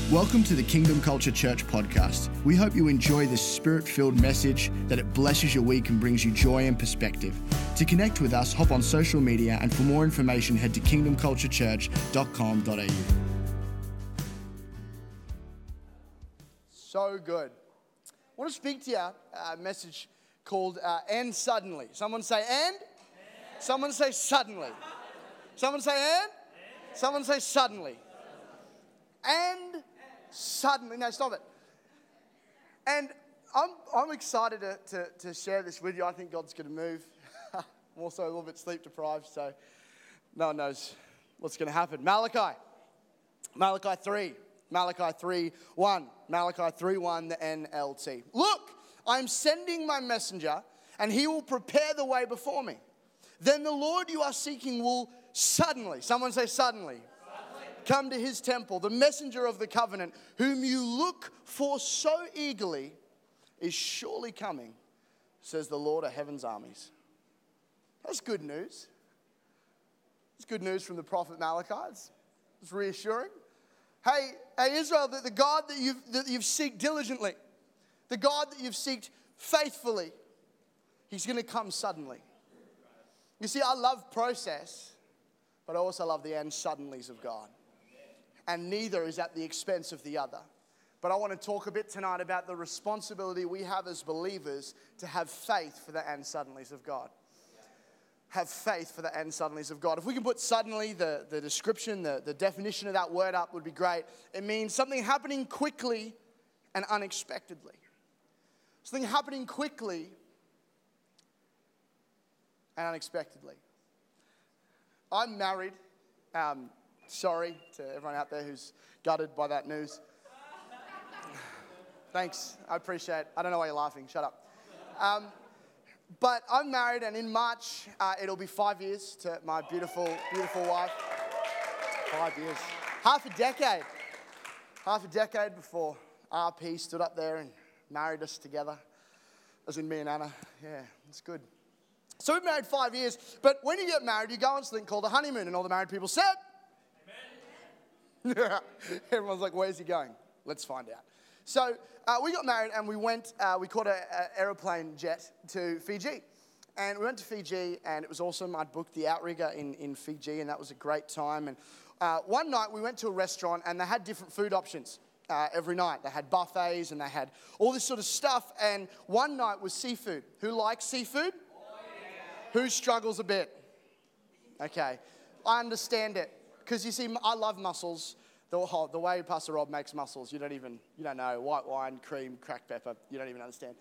Welcome to the Kingdom Culture Church podcast. We hope you enjoy this spirit-filled message, that it blesses your week and brings you joy and perspective. To connect with us, hop on social media, and for more information, head to kingdomculturechurch.com.au. So good. I want to speak to you a message called And Suddenly. Someone say and. Someone say suddenly. Someone say and. Someone say suddenly. And suddenly. No, stop it. And I'm excited to share this with you. I think God's going to move. I'm also a little bit sleep deprived, so no one knows what's going to happen. Malachi 3. Malachi 3:1. Malachi 3:1, the NLT. Look, I'm sending my messenger, and he will prepare the way before me. Then the Lord you are seeking will suddenly, someone say suddenly, come to his temple. The messenger of the covenant, whom you look for so eagerly, is surely coming, says the Lord of heaven's armies. That's good news. It's good news from the prophet Malachi. It's reassuring. Hey Israel, the God that you've seeked diligently, the God that you've seeked faithfully, he's going to come suddenly. You see, I love process, but I also love the and suddenlies of God. And neither is at the expense of the other. But I want to talk a bit tonight about the responsibility we have as believers to have faith for the and suddenlies of God. Have faith for the and suddenlies of God. If we can put suddenly, the description, the definition of that word up would be great. It means something happening quickly and unexpectedly. Something happening quickly and unexpectedly. I'm married. Sorry to everyone out there who's gutted by that news. Thanks, I appreciate it. I don't know why you're laughing, shut up. But I'm married, and in March, it'll be 5 years to my beautiful, beautiful wife. 5 years. Half a decade before RP stood up there and married us together, as in me and Anna. Yeah, it's good. So we've been married 5 years, but when you get married, you go on something called a honeymoon, and all the married people said, Amen. Everyone's like, where's he going? Let's find out. So we got married, and we caught an aeroplane jet to Fiji. And we went to Fiji, and it was awesome. I'd booked the outrigger in Fiji, and that was a great time. And one night, we went to a restaurant, and they had different food options every night. They had buffets, and they had all this sort of stuff. And one night was seafood. Who likes seafood? Who struggles a bit? Okay, I understand it. Because you see, I love mussels. The way Pastor Rob makes mussels, you don't know. White wine, cream, cracked pepper, you don't even understand.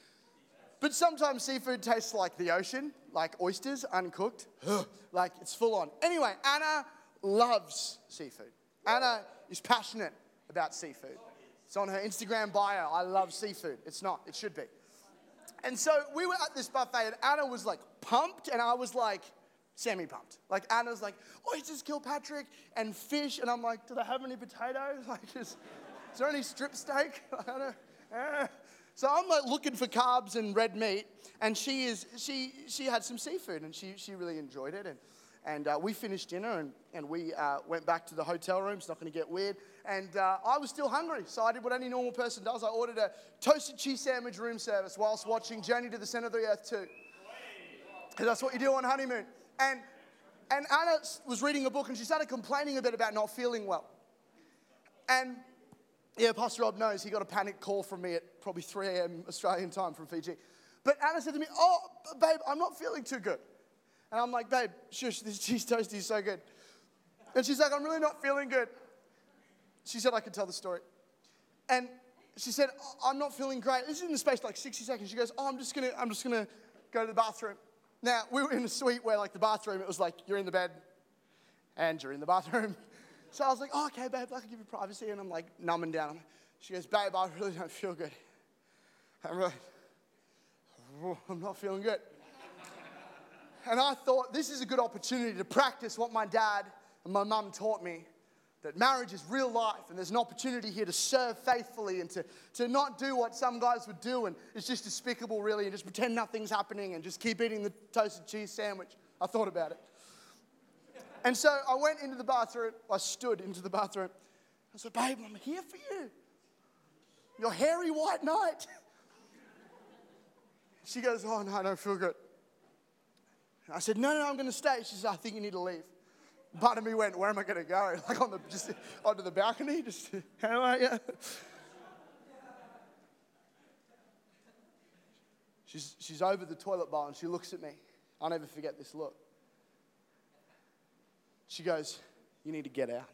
But sometimes seafood tastes like the ocean, like oysters, uncooked. Like it's full on. Anyway, Anna loves seafood. Anna is passionate about seafood. It's on her Instagram bio. I love seafood. It's not. It should be. And so we were at this buffet, and Anna was like pumped, and I was like semi-pumped. Like Anna's like, oysters, Kilpatrick, and fish, and I'm like, do they have any potatoes? Like, is there any strip steak? I don't know. So I'm like looking for carbs and red meat, and she had some seafood, and she really enjoyed it, and we finished dinner, and we went back to the hotel room. It's not going to get weird. And I was still hungry, so I did what any normal person does. I ordered a toasted cheese sandwich room service whilst watching Journey to the Center of the Earth 2. Because that's what you do on honeymoon. And Anna was reading a book, and she started complaining a bit about not feeling well. And yeah, Pastor Rob knows he got a panic call from me at probably 3 a.m. Australian time from Fiji. But Anna said to me, oh, babe, I'm not feeling too good. And I'm like, babe, shush, this cheese toasty is so good. And she's like, I'm really not feeling good. She said I could tell the story. And she said, I'm not feeling great. This is in the space of like 60 seconds. She goes, I'm just gonna go to the bathroom. Now, we were in a suite where, like, the bathroom, it was like, you're in the bed, and you're in the bathroom. So I was like, oh, okay, babe, I can give you privacy. And I'm, like, numbing down. She goes, babe, I really don't feel good. I'm not feeling good. And I thought, this is a good opportunity to practice what my dad and my mum taught me, that marriage is real life, and there's an opportunity here to serve faithfully and to not do what some guys would do, and it's just despicable, really, and just pretend nothing's happening and just keep eating the toasted cheese sandwich. I thought about it. And so I went into the bathroom. I stood into the bathroom. I said, babe, I'm here for you. Your hairy white knight. She goes, oh, no, I don't feel good. I said, no, I'm going to stay. She said, I think you need to leave. Part of me went, where am I going to go? Like just onto the balcony? Just, how are you? She's over the toilet bowl and she looks at me. I'll never forget this look. She goes, you need to get out.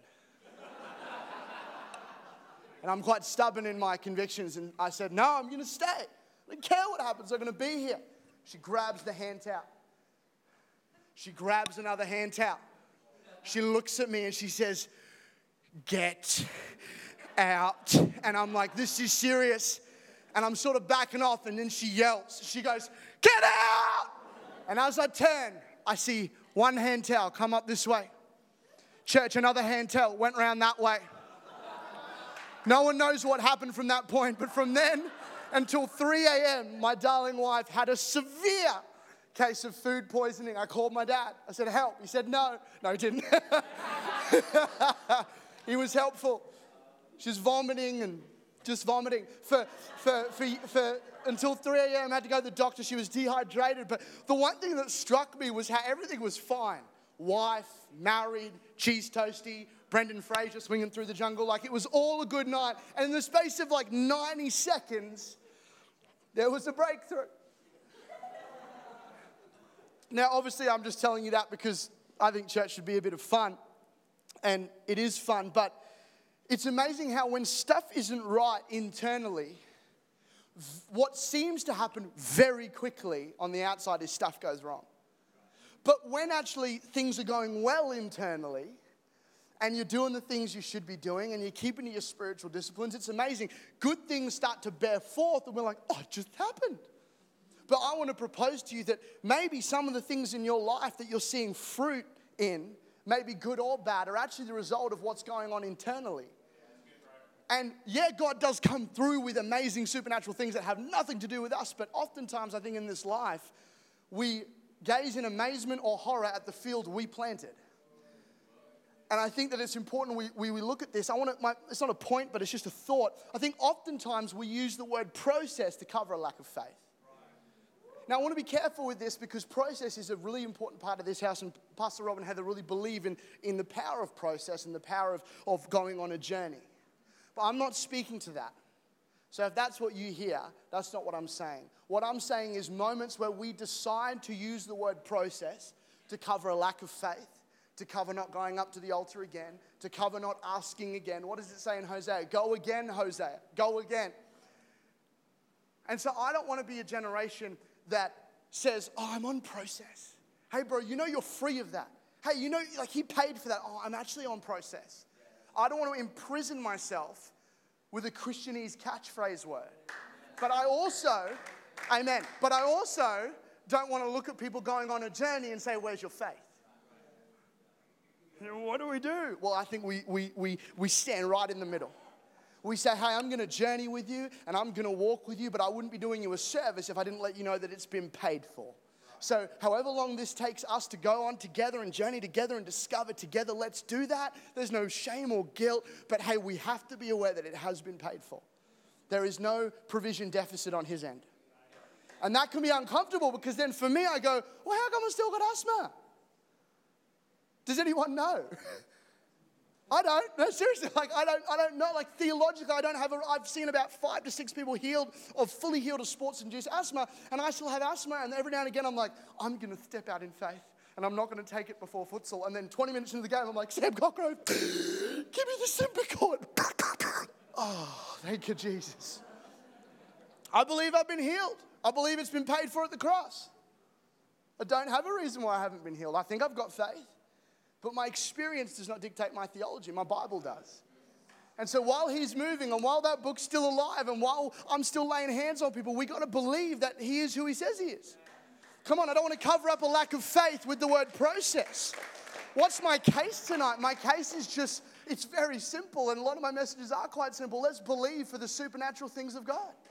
And I'm quite stubborn in my convictions. And I said, no, I'm going to stay. I don't care what happens. I'm going to be here. She grabs the hand towel. She grabs another hand towel. She looks at me and she says, get out. And I'm like, this is serious. And I'm sort of backing off. And then she yells. She goes, get out. And as I turn, I see one hand towel come up this way. Church, another hand towel went round that way. No one knows what happened from that point, but from then until 3 a.m., my darling wife had a severe case of food poisoning. I called my dad. I said, help. He said, no. No, he didn't. He was helpful. She's vomiting and just vomiting. For until 3 a.m., I had to go to the doctor. She was dehydrated. But the one thing that struck me was how everything was fine. Wife, married, cheese toasty, Brendan Fraser swinging through the jungle. Like, it was all a good night. And in the space of like 90 seconds, there was a breakthrough. Now, obviously, I'm just telling you that because I think church should be a bit of fun. And it is fun. But it's amazing how when stuff isn't right internally, what seems to happen very quickly on the outside is stuff goes wrong. But when actually things are going well internally, and you're doing the things you should be doing, and you're keeping to your spiritual disciplines, it's amazing. Good things start to bear forth, and we're like, oh, it just happened. But I want to propose to you that maybe some of the things in your life that you're seeing fruit in, maybe good or bad, are actually the result of what's going on internally. And yeah, God does come through with amazing supernatural things that have nothing to do with us, but oftentimes I think in this life, we gaze in amazement or horror at the field we planted. And I think that it's important we look at this. It's not a point, but it's just a thought. I think oftentimes we use the word process to cover a lack of faith. Now, I want to be careful with this because process is a really important part of this house. And Pastor Rob and Heather really believe in the power of process and the power of going on a journey. But I'm not speaking to that. So if that's what you hear, that's not what I'm saying. What I'm saying is moments where we decide to use the word process to cover a lack of faith, to cover not going up to the altar again, to cover not asking again. What does it say in Hosea? Go again, Hosea. Go again. And so I don't want to be a generation that says, oh, I'm on process. Hey, bro, you know you're free of that. Hey, you know, like he paid for that. Oh, I'm actually on process. I don't want to imprison myself with a Christianese catchphrase word. But I also, amen, but I also don't want to look at people going on a journey and say, where's your faith? What do we do? Well, I think we stand right in the middle. We say, hey, I'm going to journey with you and I'm going to walk with you, but I wouldn't be doing you a service if I didn't let you know that it's been paid for. So however long this takes us to go on together and journey together and discover together, let's do that. There's no shame or guilt, but hey, we have to be aware that it has been paid for. There is no provision deficit on his end. And that can be uncomfortable because then for me, I go, well, how come I still got asthma? Does anyone know? I don't. No, seriously, like I don't know. Like theologically, I've seen about 5 to 6 people healed or fully healed of sports-induced asthma, and I still have asthma. And every now and again, I'm like, I'm going to step out in faith, and I'm not going to take it before futsal. And then 20 minutes into the game, I'm like, Sam Cockgrove, give me the Symbicort. Oh, thank you, Jesus. I believe I've been healed. I believe it's been paid for at the cross. I don't have a reason why I haven't been healed. I think I've got faith. But my experience does not dictate my theology. My Bible does. And so while he's moving and while that book's still alive and while I'm still laying hands on people, we got to believe that he is who he says he is. Come on, I don't want to cover up a lack of faith with the word process. What's my case tonight? My case is just, it's very simple. And a lot of my messages are quite simple. Let's believe for the supernatural things of God.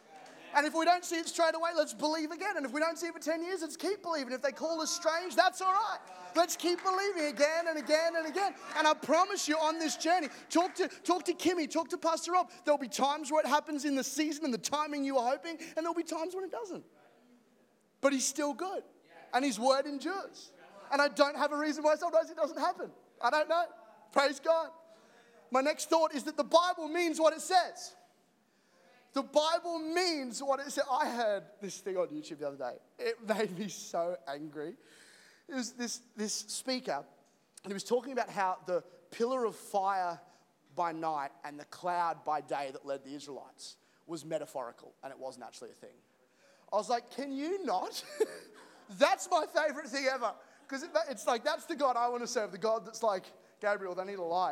And if we don't see it straight away, let's believe again. And if we don't see it for 10 years, let's keep believing. If they call us strange, that's all right. Let's keep believing again and again and again. And I promise you on this journey, talk to Kimmy, talk to Pastor Rob. There'll be times where it happens in the season and the timing you were hoping, and there'll be times when it doesn't. But he's still good. And his word endures. And I don't have a reason why sometimes it doesn't happen. I don't know. Praise God. My next thought is that the Bible means what it says. The Bible means what it says. I heard this thing on YouTube the other day. It made me so angry. It was this speaker, and he was talking about how the pillar of fire by night and the cloud by day that led the Israelites was metaphorical, and it wasn't actually a thing. I was like, can you not? That's my favorite thing ever. Because it's like, that's the God I want to serve. The God that's like, Gabriel, they need a light.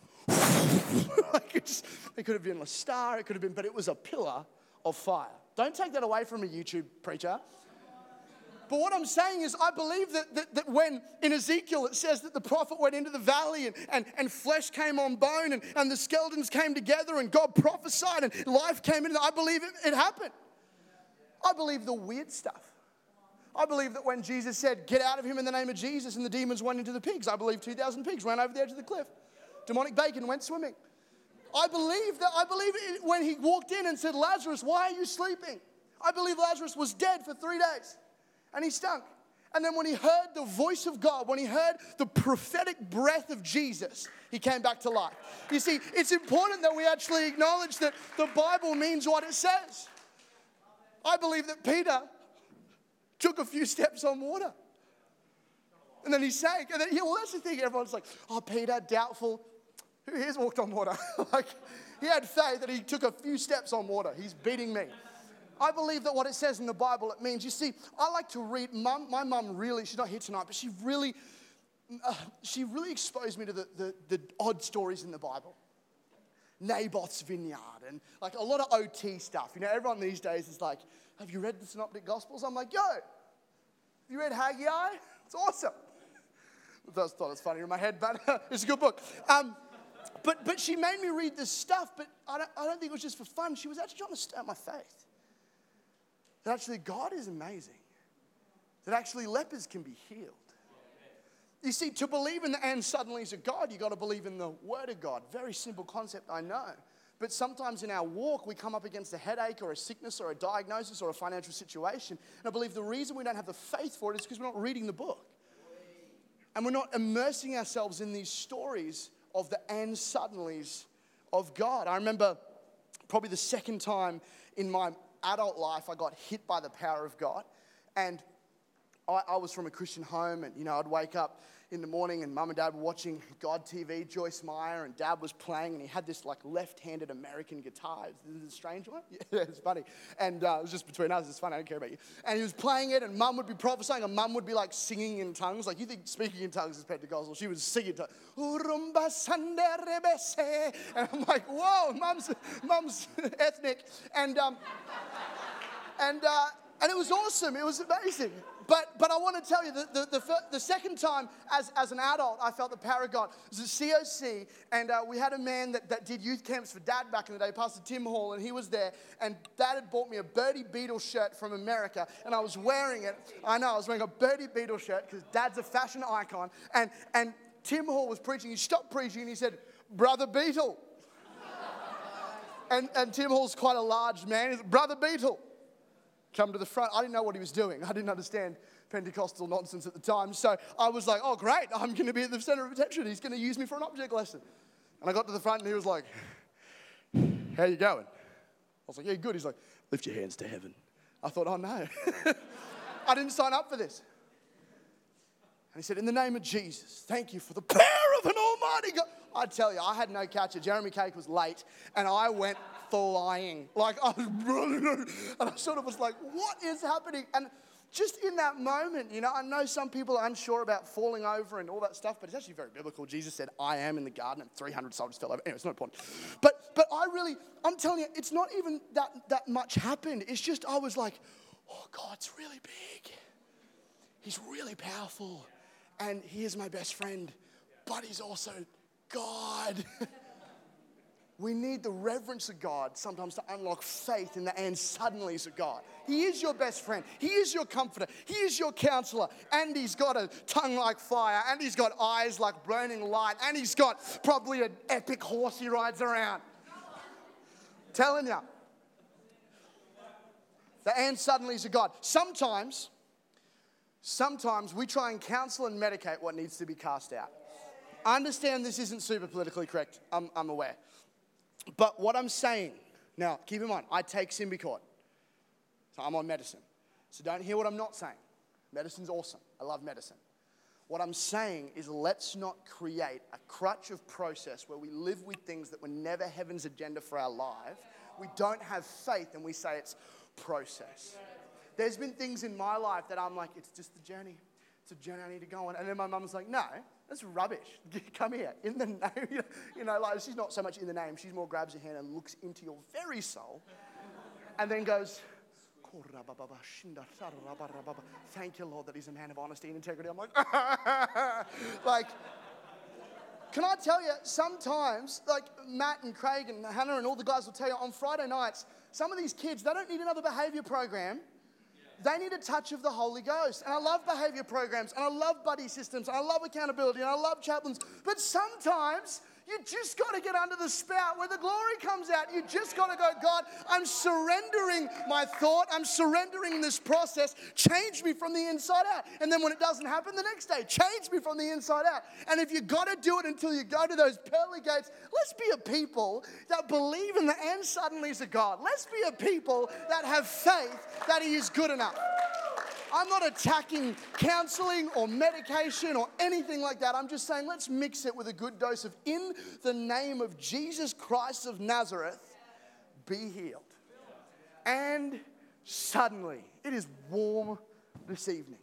It could have been a star, it could have been, but it was a pillar of fire. Don't take that away from me, YouTube preacher. But what I'm saying is I believe that when in Ezekiel it says that the prophet went into the valley and flesh came on bone and the skeletons came together and God prophesied and life came in. I believe it happened. I believe the weird stuff. I believe that when Jesus said, get out of him in the name of Jesus, and the demons went into the pigs, I believe 2,000 pigs ran over the edge of the cliff. Demonic bacon went swimming. I believe when he walked in and said, Lazarus, why are you sleeping? I believe Lazarus was dead for 3 days and he stunk. And then when he heard the voice of God, when he heard the prophetic breath of Jesus, he came back to life. You see, it's important that we actually acknowledge that the Bible means what it says. I believe that Peter took a few steps on water. And then he sank. And then, that's the thing. Everyone's like, oh, Peter, doubtful. Who here's walked on water? Like, he had faith that he took a few steps on water. He's beating me. I believe that what it says in the Bible, it means, you see, I like to read. My mum really, she's not here tonight, but she really exposed me to the odd stories in the Bible. Naboth's vineyard and like a lot of OT stuff. You know, everyone these days is like, have you read the Synoptic Gospels? I'm like, have you read Haggai? It's awesome. I just thought it was funny in my head, but it's a good book. But she made me read this stuff, but I don't think it was just for fun. She was actually trying to stir my faith. That actually God is amazing. That actually lepers can be healed. You see, to believe in the and suddenlies of God, you've got to believe in the Word of God. Very simple concept, I know. But sometimes in our walk, we come up against a headache or a sickness or a diagnosis or a financial situation. And I believe the reason we don't have the faith for it is because we're not reading the book. And we're not immersing ourselves in these stories of the and suddenlies of God. I remember probably the second time in my adult life I got hit by the power of God. And I was from a Christian home, and, I'd wake up in the morning and mum and dad were watching God TV, Joyce Meyer, and dad was playing, and he had this like left-handed American guitar. Is it a strange one? Yeah, it's funny. And it was just between us. It's funny. I don't care about you. And he was playing it, and mum would be prophesying, and mum would be like singing in tongues. Like, you think speaking in tongues is Pentecostal. She was singing in tongues. And I'm like, whoa, mum's ethnic. And it was awesome. It was amazing. But I want to tell you, the second time as an adult, I felt the power of God. It was at COC, and we had a man that did youth camps for Dad back in the day, Pastor Tim Hall, and he was there. And Dad had bought me a Birdie Beetle shirt from America, and I was wearing it. I know, I was wearing a Birdie Beetle shirt because Dad's a fashion icon. And Tim Hall was preaching. He stopped preaching, and he said, Brother Beetle. and Tim Hall's quite a large man. He said, Brother Beetle. Come to the front. I didn't know what he was doing. I didn't understand Pentecostal nonsense at the time. So I was like, oh, great. I'm going to be at the center of attention. He's going to use me for an object lesson. And I got to the front and he was like, how you going? I was like, yeah, good. He's like, lift your hands to heaven. I thought, oh, no. I didn't sign up for this. And he said, in the name of Jesus, thank you for the power of an almighty God. I tell you, I had no catcher. Jeremy Cake was late, and I went flying. Like, I was running, and I sort of was like, what is happening? And just in that moment, I know some people are unsure about falling over and all that stuff, but it's actually very biblical. Jesus said, I am in the garden, and 300 soldiers fell over. Anyway, it's not important. But I'm telling you, it's not even that much happened. It's just I was like, oh, God's really big. He's really powerful. And he is my best friend, but he's also God. We need the reverence of God sometimes to unlock faith in the and suddenlies of God. He is your best friend. He is your comforter. He is your counselor. And he's got a tongue like fire. And he's got eyes like burning light. And he's got probably an epic horse he rides around. Telling you. The and suddenlies of God. Sometimes we try and counsel and medicate what needs to be cast out. I understand this isn't super politically correct. I'm aware. But what I'm saying, now keep in mind, I take Symbicort. So I'm on medicine. So don't hear what I'm not saying. Medicine's awesome. I love medicine. What I'm saying is let's not create a crutch of process where we live with things that were never heaven's agenda for our life. We don't have faith and we say it's process. There's been things in my life that I'm like, it's just the journey. It's a journey I need to go on. And then my mum's like, no, that's rubbish. Come here. In the name, like she's not so much in the name. She's more grabs your hand and looks into your very soul and then goes, thank you, Lord, that he's a man of honesty and integrity. I'm like, can I tell you, sometimes, like Matt and Craig and Hannah and all the guys will tell you on Friday nights, some of these kids, they don't need another behavior program. They need a touch of the Holy Ghost. And I love behavior programs, and I love buddy systems, and I love accountability, and I love chaplains. But sometimes you just got to get under the spout where the glory comes out. You just got to go, God, I'm surrendering my thought. I'm surrendering this process. Change me from the inside out. And then when it doesn't happen the next day, change me from the inside out. And if you got to do it until you go to those pearly gates, let's be a people that believe in the and suddenlies of God. Let's be a people that have faith that he is good enough. I'm not attacking counseling or medication or anything like that. I'm just saying let's mix it with a good dose of in the name of Jesus Christ of Nazareth, be healed. And suddenly, it is warm this evening.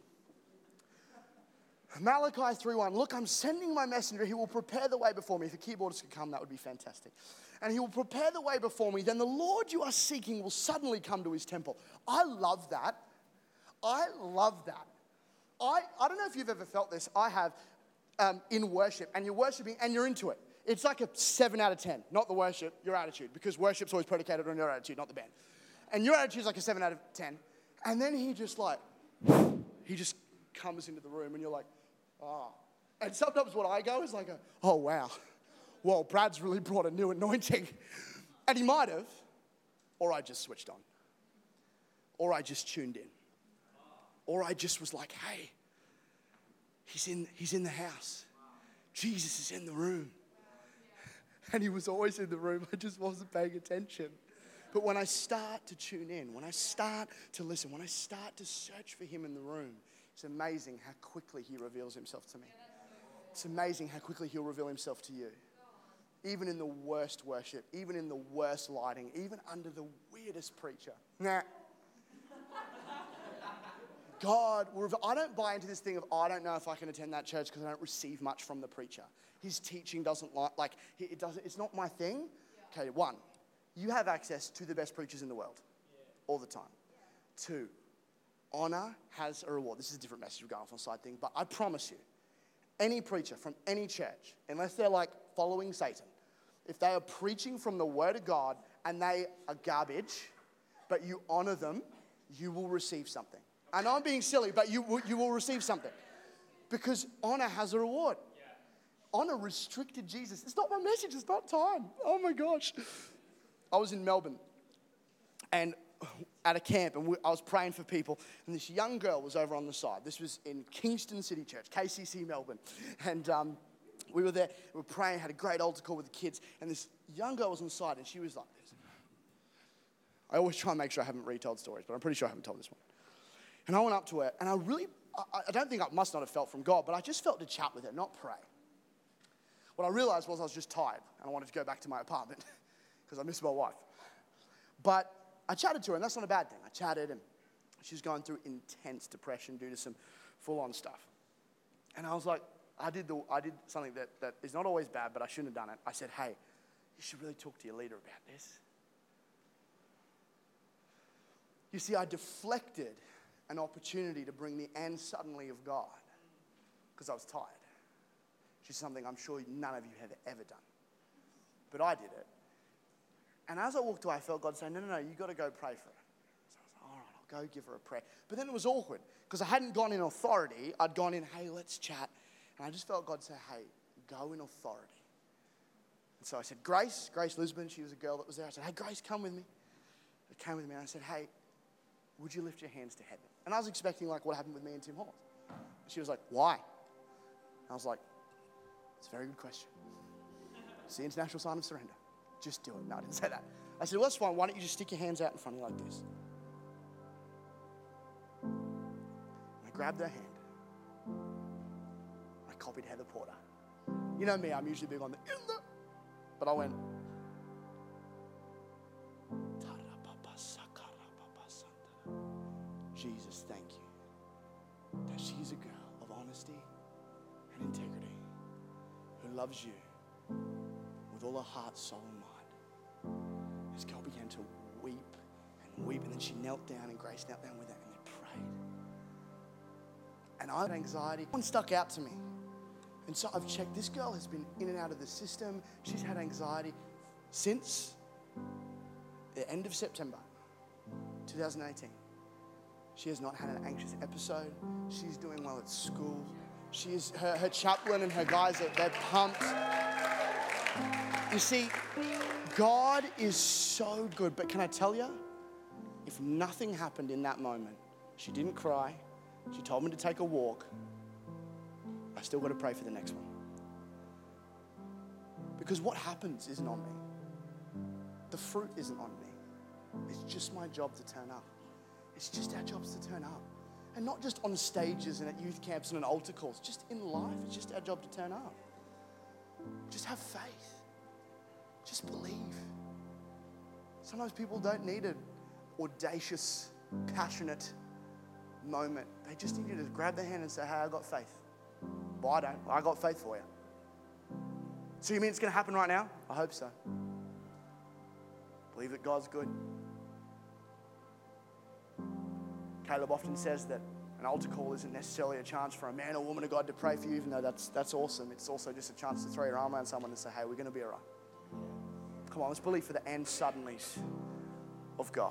Malachi 3:1, look, I'm sending my messenger. He will prepare the way before me. If the keyboardists could come, that would be fantastic. And he will prepare the way before me. Then the Lord you are seeking will suddenly come to his temple. I love that. I love that. I don't know if you've ever felt this. I have in worship, and you're worshiping and you're into it. It's like a 7 out of 10. Not the worship, your attitude. Because worship's always predicated on your attitude, not the band. And your attitude's like a 7 out of 10. And then he just comes into the room and you're like, oh. And sometimes what I go is like, oh, wow. Well, Brad's really brought a new anointing. And he might have. Or I just switched on. Or I just tuned in. Or I just was like, hey, he's in the house. Jesus is in the room. And he was always in the room. I just wasn't paying attention. But when I start to tune in, when I start to listen, when I start to search for him in the room, it's amazing how quickly he reveals himself to me. It's amazing how quickly he'll reveal himself to you. Even in the worst worship, even in the worst lighting, even under the weirdest preacher. Nah. God, I don't buy into this thing of, I don't know if I can attend that church because I don't receive much from the preacher. His teaching doesn't it's not my thing. Okay, 1, you have access to the best preachers in the world all the time. 2, honor has a reward. This is a different message, we're going off on a side thing, but I promise you, any preacher from any church, unless they're like following Satan, if they are preaching from the word of God and they are garbage, but you honor them, you will receive something. I know I'm being silly, but you will receive something. Because honor has a reward. Honor restricted Jesus. It's not my message. It's not time. Oh, my gosh. I was in Melbourne and at a camp, and I was praying for people. And this young girl was over on the side. This was in Kingston City Church, KCC Melbourne. And we were there. We were praying, had a great altar call with the kids. And this young girl was on the side, and she was like this. I always try and make sure I haven't retold stories, but I'm pretty sure I haven't told this one. And I went up to her, and I don't think I must not have felt from God, but I just felt to chat with her, not pray. What I realized was I was just tired, and I wanted to go back to my apartment because I missed my wife. But I chatted to her, and that's not a bad thing. I chatted, and she was going through intense depression due to some full-on stuff. And I was like, I did something that is not always bad, but I shouldn't have done it. I said, hey, you should really talk to your leader about this. You see, I deflected an opportunity to bring the and suddenly of God because I was tired. Which is something I'm sure none of you have ever done. But I did it. And as I walked away, I felt God say, no, you got to go pray for her. So I was like, all right, I'll go give her a prayer. But then it was awkward because I hadn't gone in authority. I'd gone in, hey, let's chat. And I just felt God say, hey, go in authority. And so I said, Grace Lisbon, she was a girl that was there. I said, hey, Grace, come with me. She came with me and I said, hey, would you lift your hands to heaven? And I was expecting like what happened with me and Tim Holland. She was like, why? I was like, it's a very good question. It's the international sign of surrender. Just do it. No, I didn't say that. I said, well, that's fine. Why don't you just stick your hands out in front of you like this? And I grabbed her hand. I copied Heather Porter. You know me, I'm usually big on the, but I went, Jesus, thank you that she's a girl of honesty and integrity who loves you with all her heart, soul, and mind. This girl began to weep and weep, and then she knelt down, and Grace knelt down with her, and they prayed. And I had anxiety. One stuck out to me. And so I've checked, this girl has been in and out of the system. She's had anxiety since the end of September 2018. She has not had an anxious episode. She's doing well at school. Her chaplain and her guys, they're pumped. You see, God is so good. But can I tell you, if nothing happened in that moment, she didn't cry, she told me to take a walk, I still got to pray for the next one. Because what happens isn't on me. The fruit isn't on me. It's just my job to turn up. It's just our jobs to turn up. And not just on stages and at youth camps and at altar calls. Just in life, it's just our job to turn up. Just have faith. Just believe. Sometimes people don't need an audacious, passionate moment. They just need you to grab their hand and say, hey, I got faith. Well, I don't. I got faith for you. So you mean it's going to happen right now? I hope so. Believe that God's good. Caleb often says that an altar call isn't necessarily a chance for a man or woman of God to pray for you, even though that's awesome. It's also just a chance to throw your arm around someone and say, hey, we're going to be all right. Come on, let's believe for the and suddenlies of God.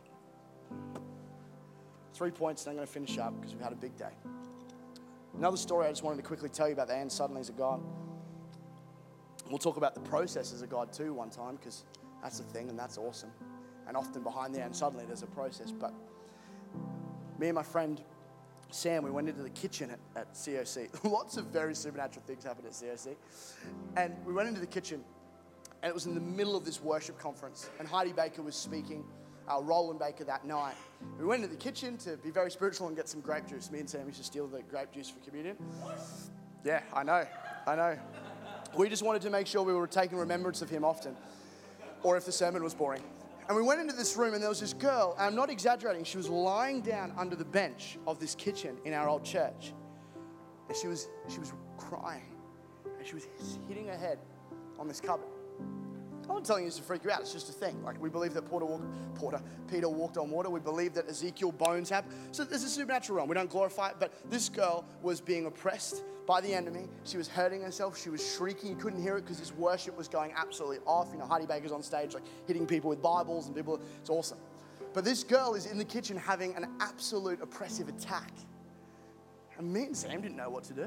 3 points, and I'm going to finish up because we've had a big day. Another story I just wanted to quickly tell you about the and suddenlies of God. We'll talk about the processes of God too one time, because that's the thing and that's awesome. And often behind the and suddenly there's a process. But me and my friend Sam, we went into the kitchen at COC. Lots of very supernatural things happened at COC. And we went into the kitchen, and it was in the middle of this worship conference. And Heidi Baker was speaking, Roland Baker that night. We went into the kitchen to be very spiritual and get some grape juice. Me and Sam used to steal the grape juice for communion. Yeah, I know. We just wanted to make sure we were taking remembrance of him often, or if the sermon was boring. And we went into this room, and there was this girl, and I'm not exaggerating, she was lying down under the bench of this kitchen in our old church. And she was crying, and she was hitting her head on this cupboard. I'm not telling you this to freak you out, it's just a thing. Like, we believe that Peter walked on water. We believe that Ezekiel bones happened. So there's a supernatural realm. We don't glorify it, but this girl was being oppressed by the enemy. She was hurting herself. She was shrieking. You couldn't hear it because this worship was going absolutely off. You know, Heidi Baker's on stage, like, hitting people with Bibles and people. It's awesome. But this girl is in the kitchen having an absolute oppressive attack. And me and Sam didn't know what to do.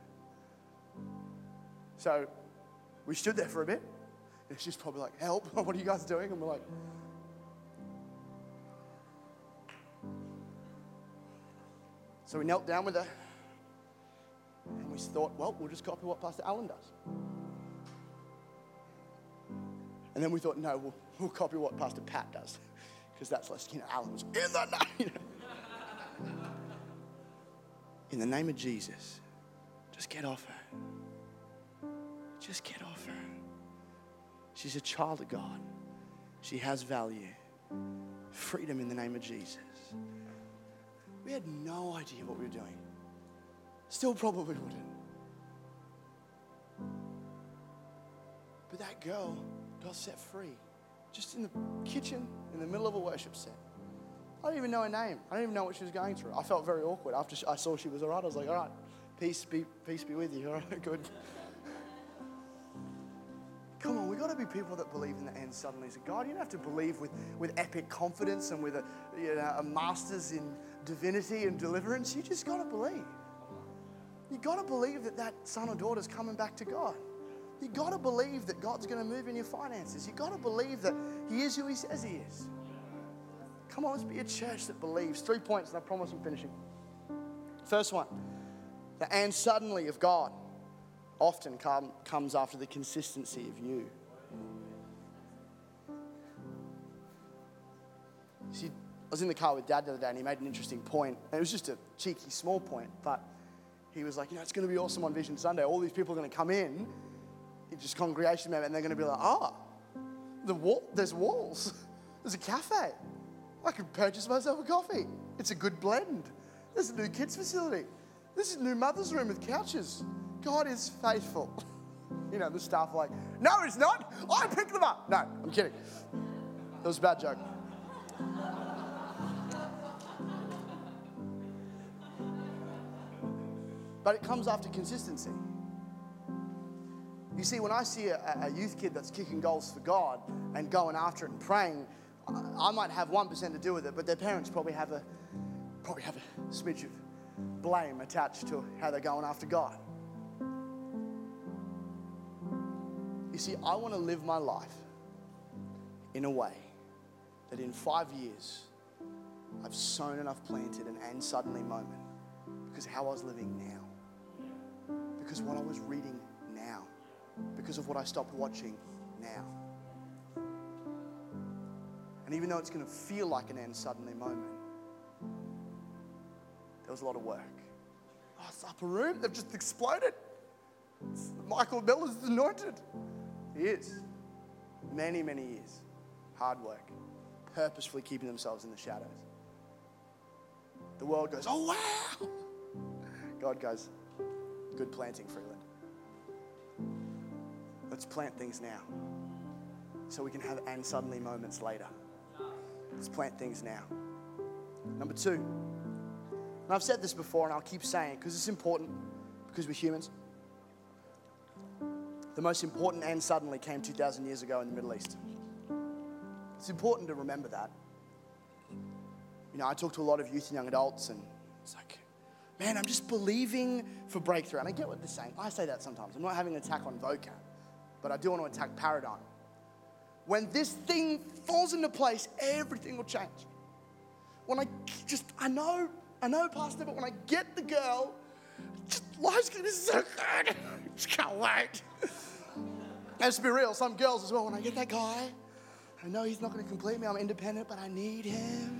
So we stood there for a bit. And she's probably like, help, what are you guys doing? And we're like, so we knelt down with her. And we thought, well, we'll just copy what Pastor Alan does. And then we thought, no, we'll copy what Pastor Pat does. Because that's less, Alan was in the name. In the name of Jesus, just get off her. Just get off her. She's a child of God. She has value. Freedom in the name of Jesus. We had no idea what we were doing. Still probably wouldn't. But that girl got set free. Just in the kitchen, in the middle of a worship set. I didn't even know her name. I didn't even know what she was going through. I felt very awkward. After I saw she was all right, I was like, all right, peace be with you. All right, good. Come on, we got got to be people that believe in the end suddenlies of God. You don't have to believe with epic confidence and with a master's in divinity and deliverance. You just got to believe. You got to believe that son or daughter's coming back to God. You got to believe that God's going to move in your finances. You got to believe that He is who He says He is. Come on, let's be a church that believes. 3 points, and I promise I'm finishing. First one, the and suddenly of God often comes after the consistency of you. See, I was in the car with Dad the other day, and he made an interesting point. And it was just a cheeky, small point, but he was like, it's going to be awesome on Vision Sunday. All these people are going to come in just congregation member, and they're going to be like, there's walls. There's a cafe. I could purchase myself a coffee. It's a good blend. There's a new kids facility. This is a new mother's room with couches. God is faithful. The staff are like, no, it's not. I picked them up. No, I'm kidding. That was a bad joke. But it comes after consistency. You see, when I see a youth kid that's kicking goals for God and going after it and praying, I might have 1% to do with it, but their parents probably have a smidge of blame attached to how they're going after God. You see, I want to live my life in a way that in 5 years, I've sown and I've planted an and suddenly moment because how I was living now, because what I was reading now, because of what I stopped watching now. And even though it's going to feel like an end suddenly moment, there was a lot of work. Oh, it's upper room, they've just exploded. Michael Miller's anointed. He is. Many, many years. Hard work. Purposefully keeping themselves in the shadows. The world goes, oh wow! God goes, good planting, Freeland. Let's plant things now so we can have and suddenly moments later. Let's plant things now. Number 2, and I've said this before and I'll keep saying it because it's important, because we're humans. The most important and suddenly came 2,000 years ago in the Middle East. It's important to remember that. I talk to a lot of youth and young adults and it's like, man, I'm just believing for breakthrough. And I get what they're saying. I say that sometimes. I'm not having an attack on vocab, but I do want to attack paradigm. When this thing falls into place, everything will change. When I know, Pastor, but when I get the girl, life's going to be so good. Just can't wait. And let's be real, some girls as well, when I get that guy, I know he's not going to complete me. I'm independent, but I need him.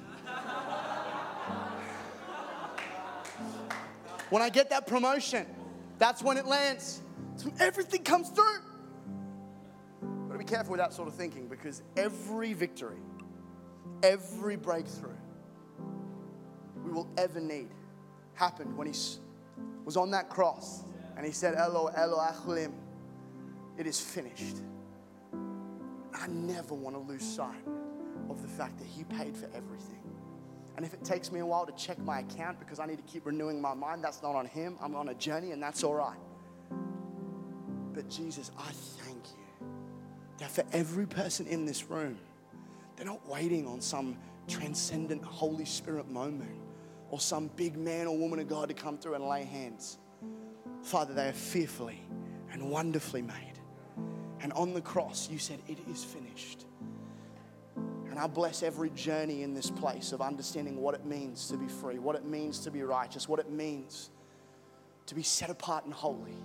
When I get that promotion, that's when it lands. That's when everything comes through. Got to be careful with that sort of thinking because every victory, every breakthrough we will ever need happened when he was on that cross and he said, Elo, Elo, Achulim, it is finished. I never want to lose sight of the fact that he paid for everything. And if it takes me a while to check my account because I need to keep renewing my mind, that's not on him. I'm on a journey and that's all right. But Jesus, I thank you that for every person in this room, they're not waiting on some transcendent Holy Spirit moment or some big man or woman of God to come through and lay hands. Father, they are fearfully and wonderfully made. And on the cross, you said, it is finished. And I bless every journey in this place of understanding what it means to be free, what it means to be righteous, what it means to be set apart and holy.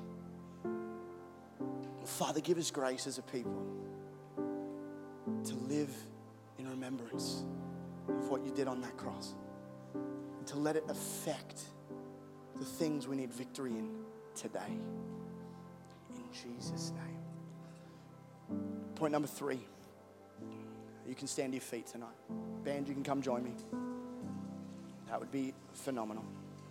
Father, give us grace as a people to live in remembrance of what you did on that cross and to let it affect the things we need victory in today. In Jesus' name. Point number 3. You can stand to your feet tonight. Band, you can come join me. That would be phenomenal.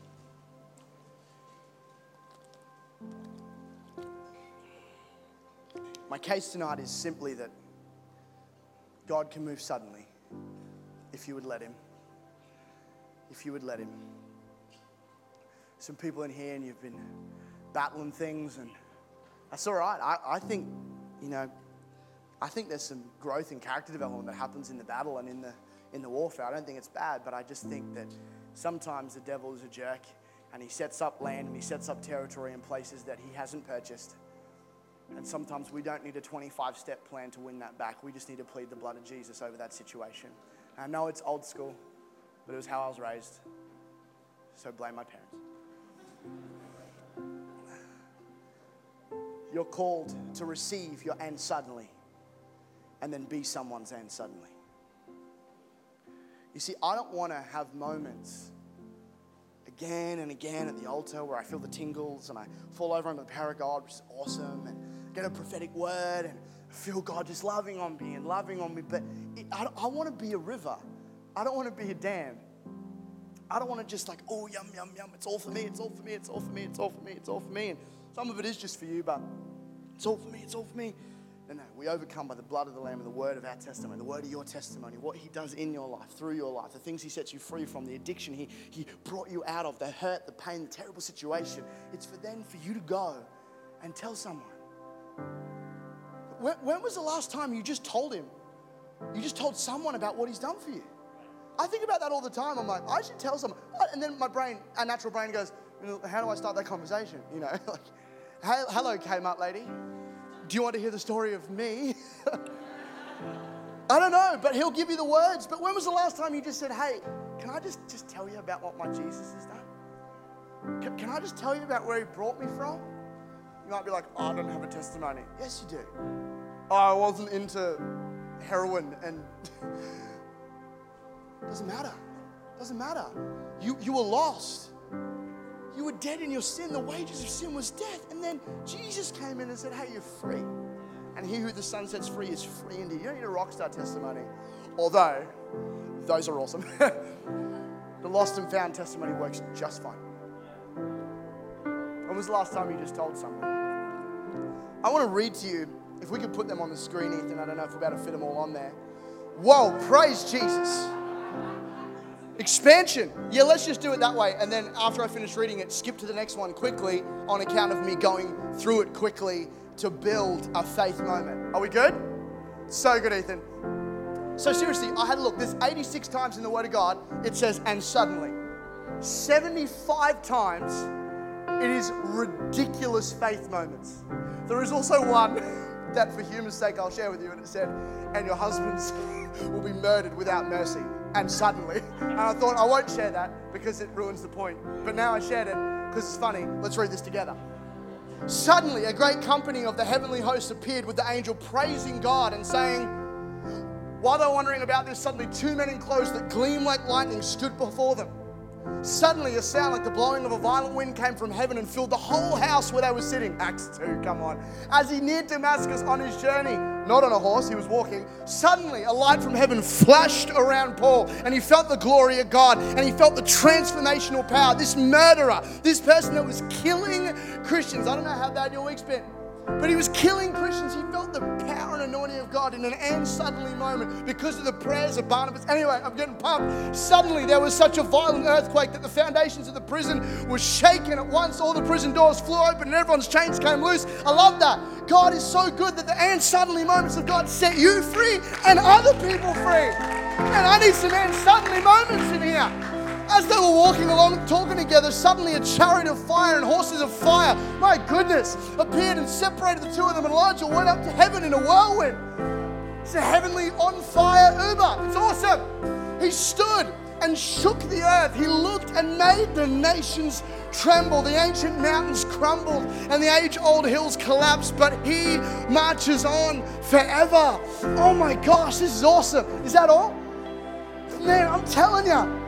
My case tonight is simply that God can move suddenly if you would let him. If you would let him. Some people in here and you've been battling things and that's all right. I think, I think there's some growth in character development that happens in the battle and in the warfare. I don't think it's bad, but I just think that sometimes the devil is a jerk and he sets up land and he sets up territory in places that he hasn't purchased. And sometimes we don't need a 25-step plan to win that back. We just need to plead the blood of Jesus over that situation. And I know it's old school, but it was how I was raised. So blame my parents. You're called to receive your and suddenly, and then be someone's and suddenly. You see, I don't want to have moments again and again at the altar where I feel the tingles and I fall over under the power of God, which is awesome, and get a prophetic word and feel God just loving on me. But I want to be a river. I don't want to be a dam. I don't want to just like, oh, yum, yum, yum. It's all for me. It's all for me. It's all for me. It's all for me. It's all for me. And some of it is just for you, but it's all for me. It's all for me. No, we overcome by the blood of the Lamb and the word of our testimony, the word of your testimony, what he does in your life, through your life, the things he sets you free from, the addiction he brought you out of, the hurt, the pain, the terrible situation. It's for you to go and tell someone. When was the last time you just told him? You just told someone about what he's done for you? I think about that all the time. I'm like, I should tell someone. And then our natural brain goes, how do I start that conversation? Like, hello, Kmart lady. Do you want to hear the story of me? I don't know, but he'll give you the words. But when was the last time you just said, hey, can I just tell you about what my Jesus has done? Can I just tell you about where he brought me from? You might be like, oh, I don't have a testimony. Yes, you do. Oh, I wasn't into heroin and... Doesn't matter. You were lost. You were dead in your sin. The wages of sin was death. And then Jesus came in and said, hey, you're free. And he who the Son sets free is free indeed. You don't need a rock star testimony. Although, those are awesome. The lost and found testimony works just fine. When was the last time you just told someone? I want to read to you, if we could put them on the screen, Ethan. I don't know if we're about to fit them all on there. Whoa, praise Jesus. Expansion. Yeah, let's just do it that way. And then after I finish reading it, skip to the next one quickly on account of me going through it quickly to build a faith moment. Are we good? So good, Ethan. So seriously, I had a look. There's 86 times in the Word of God, it says, and suddenly. 75 times, it is ridiculous faith moments. There is also one that for humor's sake I'll share with you, and it said, and your husbands will be murdered without mercy. And suddenly. And I thought, I won't share that because it ruins the point. But now I shared it because it's funny. Let's read this together. Suddenly, a great company of the heavenly hosts appeared with the angel praising God and saying, while they were wondering about this, suddenly 2 men in clothes that gleam like lightning stood before them. Suddenly, a sound like the blowing of a violent wind came from heaven and filled the whole house where they were sitting. Acts 2, come on. As he neared Damascus on his journey, not on a horse, he was walking, suddenly a light from heaven flashed around Paul, and he felt the glory of God, and he felt the transformational power. This murderer, this person that was killing Christians. I don't know how bad your week's been, but he was killing Christians. He felt the power and anointing of God in an and suddenly moment because of the prayers of Barnabas. Anyway, I'm getting pumped. Suddenly there was such a violent earthquake that the foundations of the prison were shaken. At once all the prison doors flew open and everyone's chains came loose. I love that. God is so good that the and suddenly moments of God set you free and other people free. And I need some and suddenly moments in here. As they were walking along talking together, suddenly a chariot of fire and horses of fire, my goodness, appeared and separated the two of them, and Elijah went up to heaven in a whirlwind. It's a heavenly on fire Uber. It's awesome. He stood and shook the earth. He looked and made the nations tremble. The ancient mountains crumbled and the age-old hills collapsed, but he marches on forever. Oh my gosh, this is awesome. Is that all? Man, I'm telling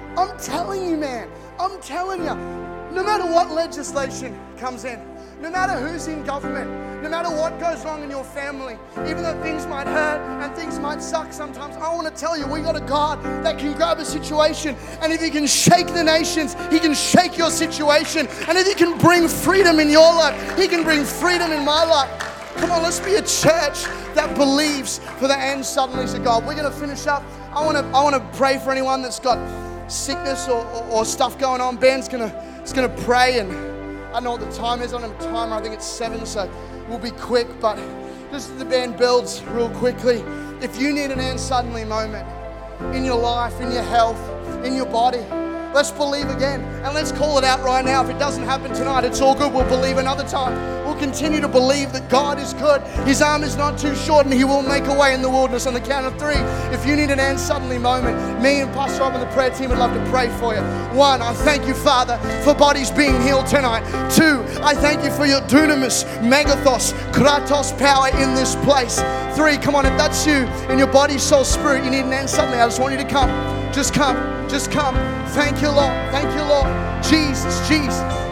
you, man. I'm telling you, no matter what legislation comes in, no matter who's in government, no matter what goes wrong in your family, even though things might hurt and things might suck sometimes, I want to tell you, we got a God that can grab a situation, and if he can shake the nations, he can shake your situation. And if he can bring freedom in your life, he can bring freedom in my life. Come on, let's be a church that believes for the and suddenlies of God. We're going to finish up. I want to pray for anyone that's got sickness or stuff going on. Ben's gonna pray, and I don't know what the time is. I don't have a timer. I think it's 7, so we'll be quick. But Just as the band builds real quickly, if you need an and suddenly moment in your life, in your health, in your body, let's believe again, and let's call it out right now. If it doesn't happen tonight, it's all good. We'll believe another time. We'll continue to believe that God is good. His arm is not too short, and He will make a way in the wilderness. On the count of 3, if you need an and suddenly moment, me and Pastor Rob and the prayer team would love to pray for you. 1, I thank you, Father, for bodies being healed tonight. 2, I thank you for your dunamis, megathos, kratos power in this place. 3, come on, if that's you, in your body, soul, spirit, you need an and suddenly, I just want you to come. Just come. Just come. Thank you, Lord. Thank you, Lord. Jesus, Jesus.